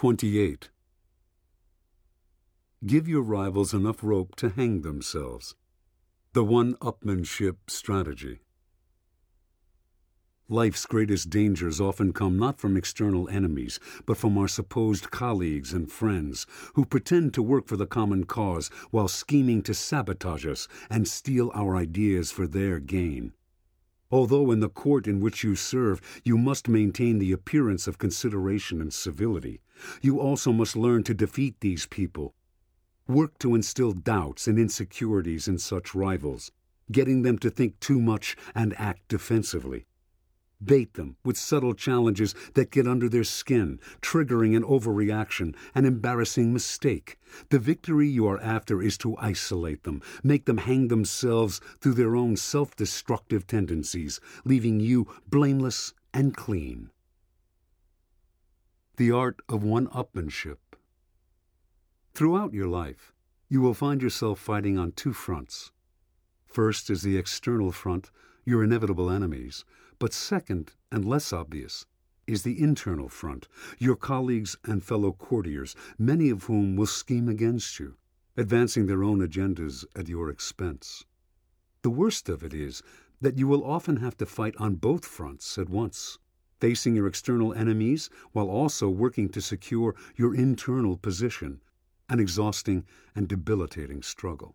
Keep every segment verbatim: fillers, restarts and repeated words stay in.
twenty-eight. Give your rivals enough rope to hang themselves. The one-upmanship strategy. Life's greatest dangers often come not from external enemies, but from our supposed colleagues and friends who pretend to work for the common cause while scheming to sabotage us and steal our ideas for their gain. Although in the court in which you serve you must maintain the appearance of consideration and civility, you also must learn to defeat these people. Work to instill doubts and insecurities in such rivals, getting them to think too much and act defensively. Bait them with subtle challenges that get under their skin, triggering an overreaction, an embarrassing mistake. The victory you are after is to isolate them, make them hang themselves through their own self-destructive tendencies, leaving you blameless and clean. The art of one-upmanship. Throughout your life, you will find yourself fighting on two fronts. First is the external front, your inevitable enemies. But second, and less obvious, is the internal front, your colleagues and fellow courtiers, many of whom will scheme against you, advancing their own agendas at your expense. The worst of it is that you will often have to fight on both fronts at once, facing your external enemies while also working to secure your internal position, an exhausting and debilitating struggle.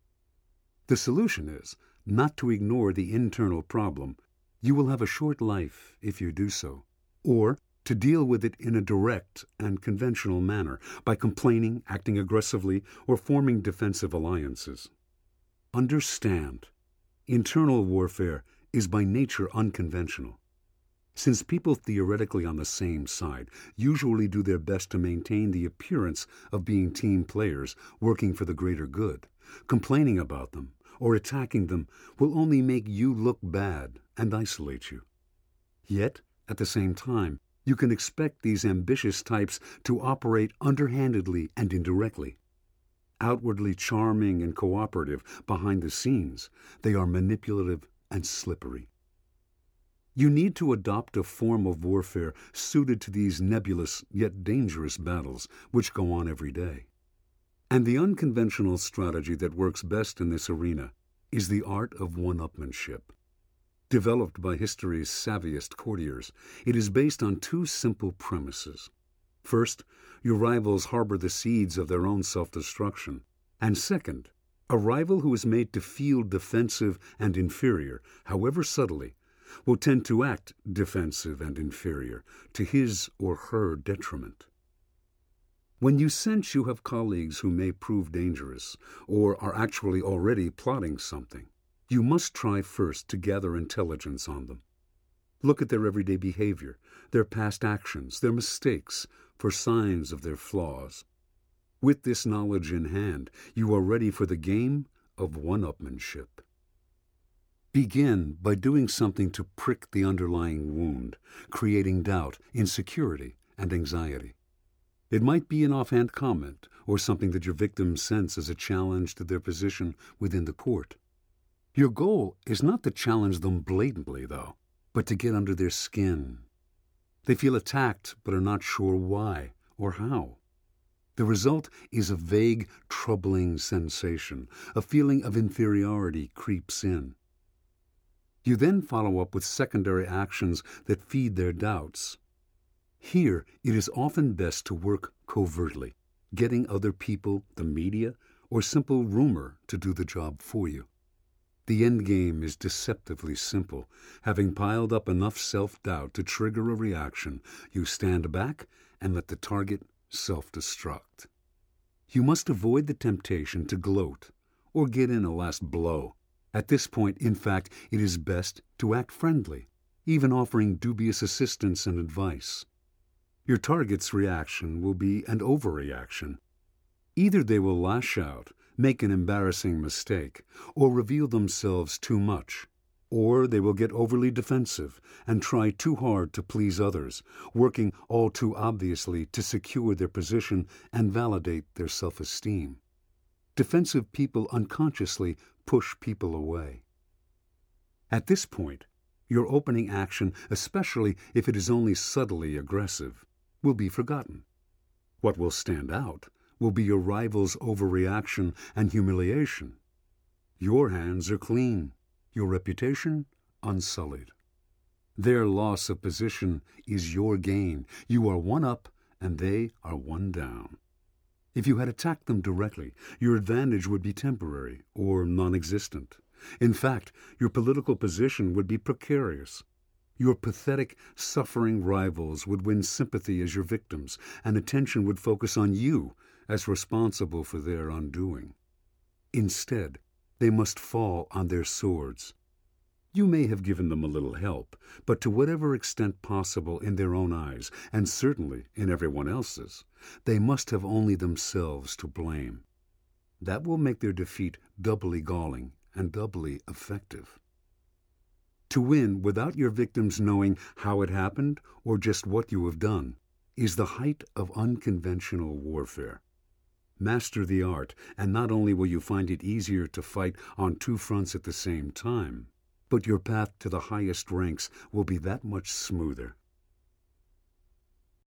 The solution is not to ignore the internal problem. You will have a short life if you do so, or to deal with it in a direct and conventional manner by complaining, acting aggressively, or forming defensive alliances. Understand, internal warfare is by nature unconventional. Since people theoretically on the same side usually do their best to maintain the appearance of being team players working for the greater good, complaining about them or attacking them will only make you look bad and isolate you. Yet, at the same time, you can expect these ambitious types to operate underhandedly and indirectly. Outwardly charming and cooperative behind the scenes, they are manipulative and slippery. You need to adopt a form of warfare suited to these nebulous yet dangerous battles which go on every day. And the unconventional strategy that works best in this arena is the art of one-upmanship. Developed by history's savviest courtiers, it is based on two simple premises. First, your rivals harbor the seeds of their own self-destruction. And second, a rival who is made to feel defensive and inferior, however subtly, will tend to act defensive and inferior to his or her detriment. When you sense you have colleagues who may prove dangerous, or are actually already plotting something, you must try first to gather intelligence on them. Look at their everyday behavior, their past actions, their mistakes, for signs of their flaws. With this knowledge in hand, you are ready for the game of one-upmanship. Begin by doing something to prick the underlying wound, creating doubt, insecurity, and anxiety. It might be an offhand comment or something that your victims sense as a challenge to their position within the court. Your goal is not to challenge them blatantly, though, but to get under their skin. They feel attacked but are not sure why or how. The result is a vague, troubling sensation. A feeling of inferiority creeps in. You then follow up with secondary actions that feed their doubts. Here, it is often best to work covertly, getting other people, the media, or simple rumor to do the job for you. The end game is deceptively simple. Having piled up enough self-doubt to trigger a reaction, you stand back and let the target self-destruct. You must avoid the temptation to gloat or get in a last blow. At this point, in fact, it is best to act friendly, even offering dubious assistance and advice. Your target's reaction will be an overreaction. Either they will lash out, make an embarrassing mistake, or reveal themselves too much, or they will get overly defensive and try too hard to please others, working all too obviously to secure their position and validate their self-esteem. Defensive people unconsciously push people away. At this point, your opening action, especially if it is only subtly aggressive, will be forgotten. What will stand out will be your rival's overreaction and humiliation. Your hands are clean, your reputation unsullied. Their loss of position is your gain. You are one up, and they are one down. If you had attacked them directly, your advantage would be temporary or non-existent. In fact, your political position would be precarious. Your pathetic, suffering rivals would win sympathy as your victims, and attention would focus on you as responsible for their undoing. Instead, they must fall on their swords. You may have given them a little help, but to whatever extent possible in their own eyes, and certainly in everyone else's, they must have only themselves to blame. That will make their defeat doubly galling and doubly effective. To win without your victims knowing how it happened or just what you have done is the height of unconventional warfare. Master the art, and not only will you find it easier to fight on two fronts at the same time, but your path to the highest ranks will be that much smoother.